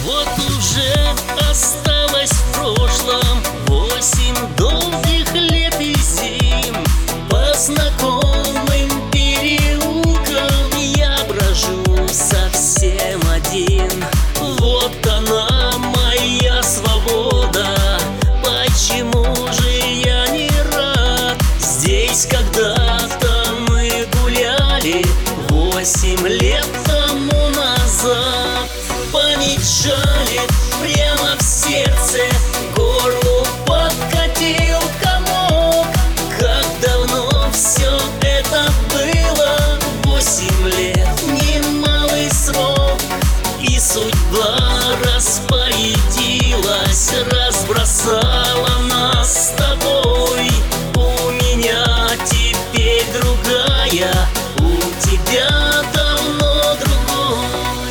Вот уже осталось в прошлом 8 долгих лет и зим. По знакомым переулкам я брожу совсем один. Вот она, моя свобода, почему же я не рад? Здесь когда-то мы гуляли 8 лет тому назад. Память жалит прямо в сердце, горлу подкатил комок. Как давно все это было, 8 лет, немалый срок. И судьба распорядилась, разбросала нас с тобой. У меня теперь другая, у тебя давно другой.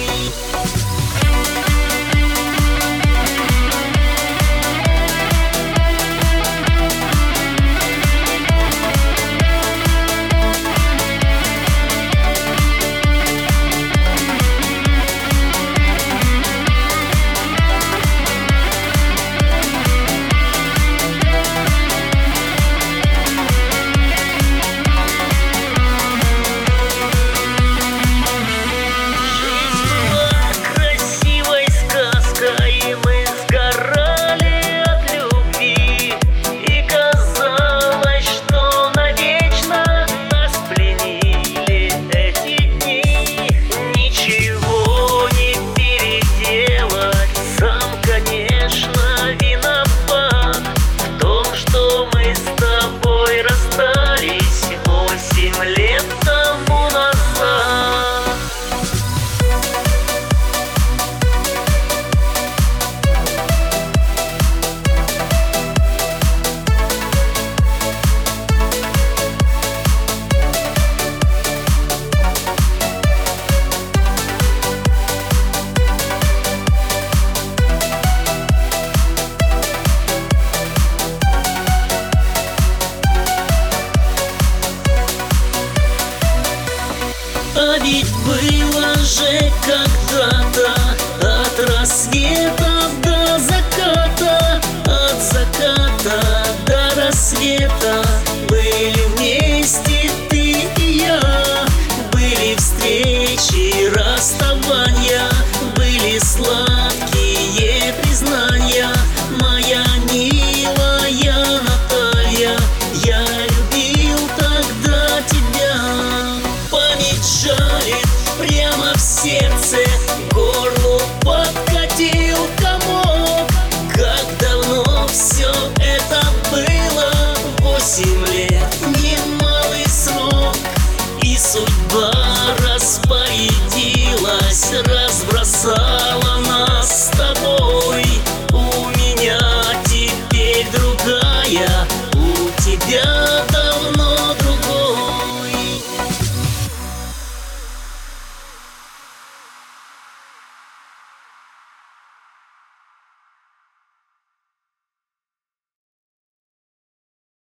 А ведь было же когда-то от рассвета до заката, от заката до рассвета. Были вместе ты и я, были встречи и расставания, были слова